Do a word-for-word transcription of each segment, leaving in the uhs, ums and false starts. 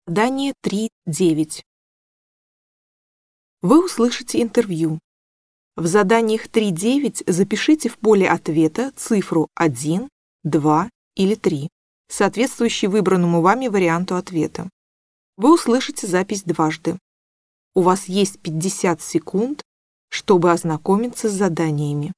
Задание три девять. Вы услышите интервью. В заданиях три девять запишите в поле ответа цифру один, два или три, соответствующий выбранному вами варианту ответа. Вы услышите запись дважды. У вас есть пятьдесят секунд, чтобы ознакомиться с заданиями.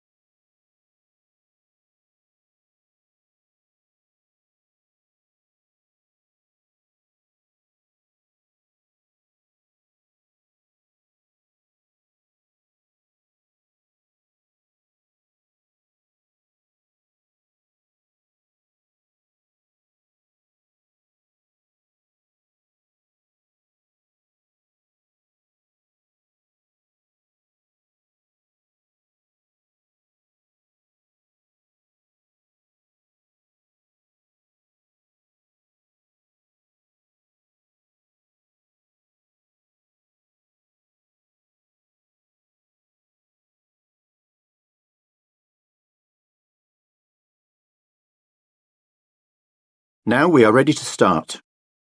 Now we are ready to start.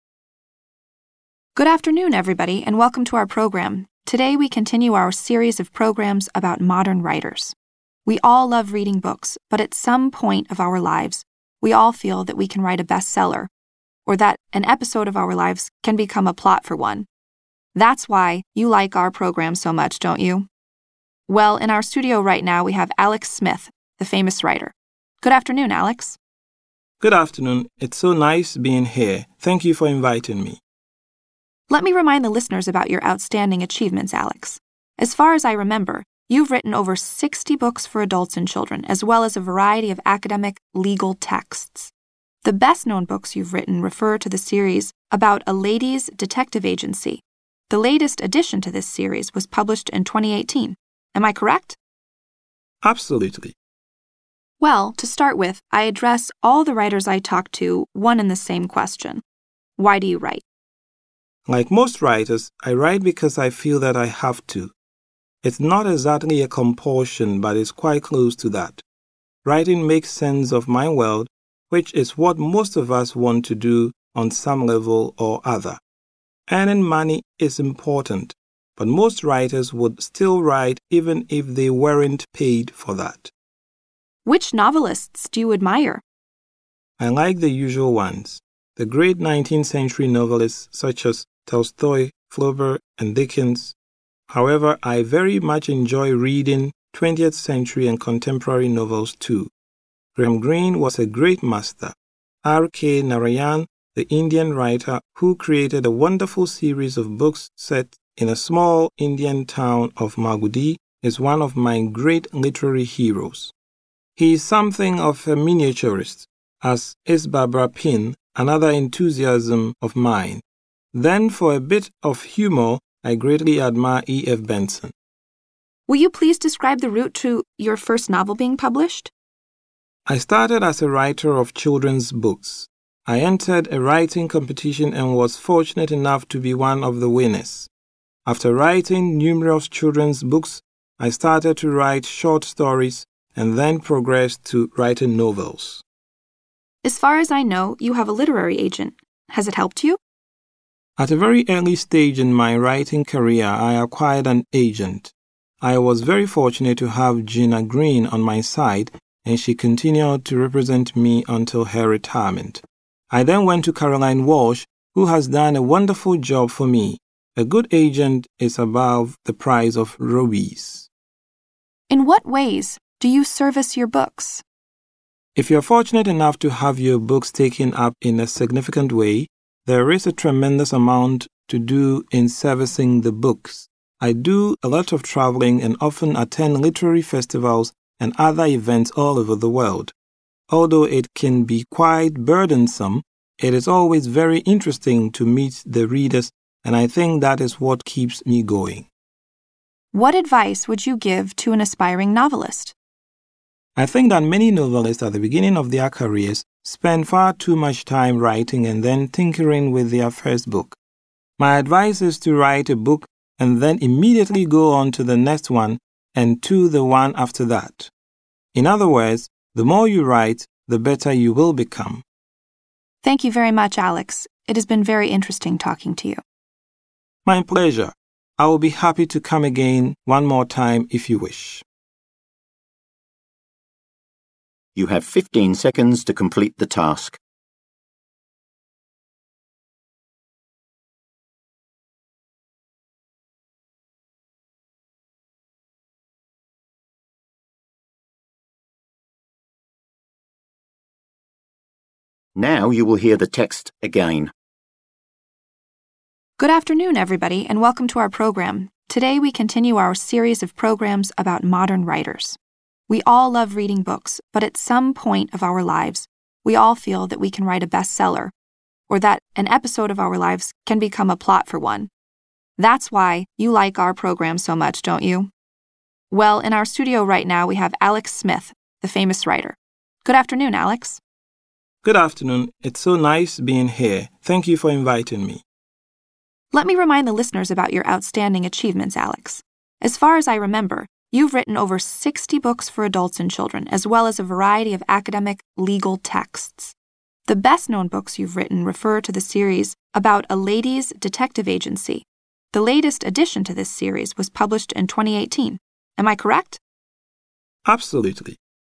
Good afternoon, everybody, and welcome to our program. Today we continue our series of programs about modern writers. We all love reading books, but at some point of our lives, we all feel that we can write a bestseller, or that an episode of our lives can become a plot for one. That's why you like our program so much, don't you? Well, in our studio right now, we have Alex Smith, the famous writer. Good afternoon, Alex. Good afternoon. It's so nice being here. Thank you for inviting me. Let me remind the listeners about your outstanding achievements, Alex. As far as I remember, you've written over sixty books for adults and children, as well as a variety of academic legal texts. The best-known books you've written refer to the series about a ladies' detective agency. The latest addition to this series was published in twenty eighteen. Am I correct? Absolutely. Well, to start with, I address all the writers I talk to one and the same question. Why do you write? Like most writers, I write because I feel that I have to. It's not exactly a compulsion, but it's quite close to that. Writing makes sense of my world, which is what most of us want to do on some level or other. Earning money is important, but most writers would still write even if they weren't paid for that. Which novelists do you admire? I like the usual ones, the great nineteenth century novelists such as Tolstoy, Flaubert, and Dickens. However, I very much enjoy reading twentieth century and contemporary novels too. Graham Greene was a great master. R K Narayan, the Indian writer who created a wonderful series of books set in a small Indian town of Magudi, is one of my great literary heroes. He is something of a miniaturist, as is Barbara Pinn, another enthusiasm of mine. Then, for a bit of humor, I greatly admire E F Benson. Will you please describe the route to your first novel being published? I started as a writer of children's books. I entered a writing competition and was fortunate enough to be one of the winners. After writing numerous children's books, I started to write short stories and then progressed to writing novels. As far as I know, you have a literary agent. Has it helped you? At a very early stage in my writing career, I acquired an agent. I was very fortunate to have Gina Green on my side, and she continued to represent me until her retirement. I then went to Caroline Walsh, who has done a wonderful job for me. A good agent is above the price of rubies. In what ways do you service your books? If you're fortunate enough to have your books taken up in a significant way, there is a tremendous amount to do in servicing the books. I do a lot of traveling and often attend literary festivals and other events all over the world. Although it can be quite burdensome, it is always very interesting to meet the readers, and I think that is what keeps me going. What advice would you give to an aspiring novelist? I think that many novelists at the beginning of their careers spend far too much time writing and then tinkering with their first book. My advice is to write a book and then immediately go on to the next one and to the one after that. In other words, the more you write, the better you will become. Thank you very much, Alex. It has been very interesting talking to you. My pleasure. I will be happy to come again one more time if you wish. You have fifteen seconds to complete the task. Now you will hear the text again. Good afternoon, everybody, and welcome to our program. Today we continue our series of programs about modern writers. We all love reading books, but at some point of our lives, we all feel that we can write a bestseller, or that an episode of our lives can become a plot for one. That's why you like our program so much, don't you? Well, in our studio right now, we have Alex Smith, the famous writer. Good afternoon, Alex. Good afternoon. It's so nice being here. Thank you for inviting me. Let me remind the listeners about your outstanding achievements, Alex. As far as I remember, you've written over sixty books for adults and children, as well as a variety of academic legal texts. The best-known books you've written refer to the series about a ladies' detective agency. The latest addition to this series was published in twenty eighteen. Am I correct? Absolutely.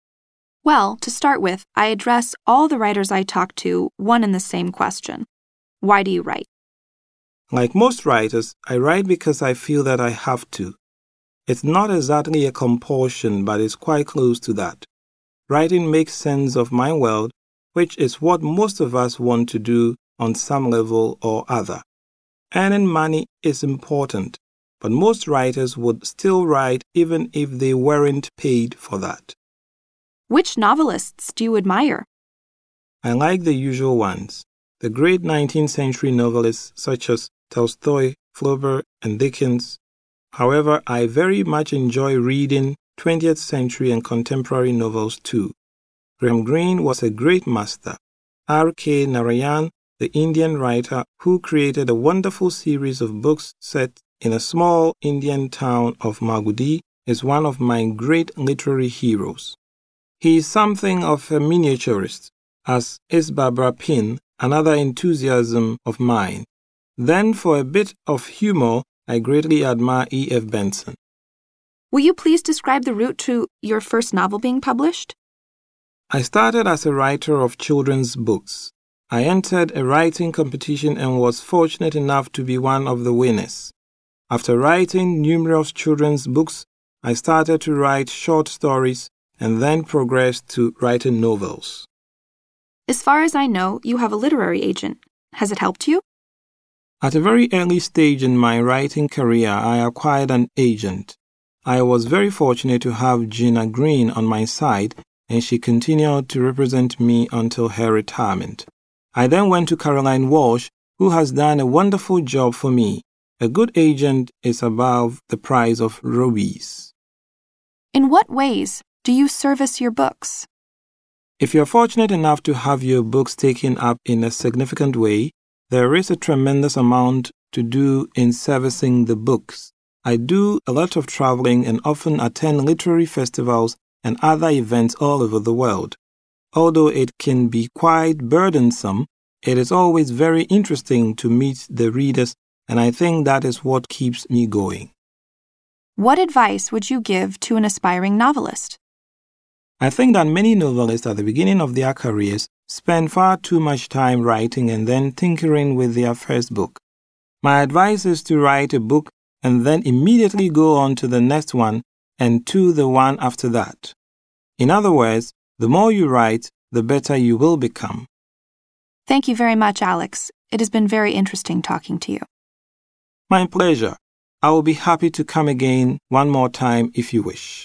Well, to start with, I address all the writers I talk to one and the same question. Why do you write? Like most writers, I write because I feel that I have to. It's not exactly a compulsion, but it's quite close to that. Writing makes sense of my world, which is what most of us want to do on some level or other. Earning money is important, but most writers would still write even if they weren't paid for that. Which novelists do you admire? I like the usual ones, the great nineteenth century novelists such as Tolstoy, Flaubert, and Dickens. However, I very much enjoy reading twentieth century and contemporary novels too. Graham Greene was a great master. R K Narayan, the Indian writer who created a wonderful series of books set in a small Indian town of Magudi, is one of my great literary heroes. He is something of a miniaturist, as is Barbara Pinn, another enthusiasm of mine. Then, for a bit of humor, I greatly admire E F Benson. Will you please describe the route to your first novel being published? I started as a writer of children's books. I entered a writing competition and was fortunate enough to be one of the winners. After writing numerous children's books, I started to write short stories and then progressed to writing novels. As far as I know, you have a literary agent. Has it helped you? At a very early stage in my writing career, I acquired an agent. I was very fortunate to have Gina Green on my side, and she continued to represent me until her retirement. I then went to Caroline Walsh, who has done a wonderful job for me. A good agent is above the price of rubies. In what ways do you service your books? If you're fortunate enough to have your books taken up in a significant way, there is a tremendous amount to do in servicing the books. I do a lot of traveling and often attend literary festivals and other events all over the world. Although it can be quite burdensome, it is always very interesting to meet the readers, and I think that is what keeps me going. What advice would you give to an aspiring novelist? I think that many novelists at the beginning of their careers spend far too much time writing and then tinkering with their first book. My advice is to write a book and then immediately go on to the next one and to the one after that. In other words, the more you write, the better you will become. Thank you very much, Alex. It has been very interesting talking to you. My pleasure. I will be happy to come again one more time if you wish.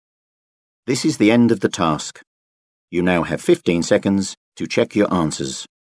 This is the end of the task. You now have fifteen seconds to check your answers.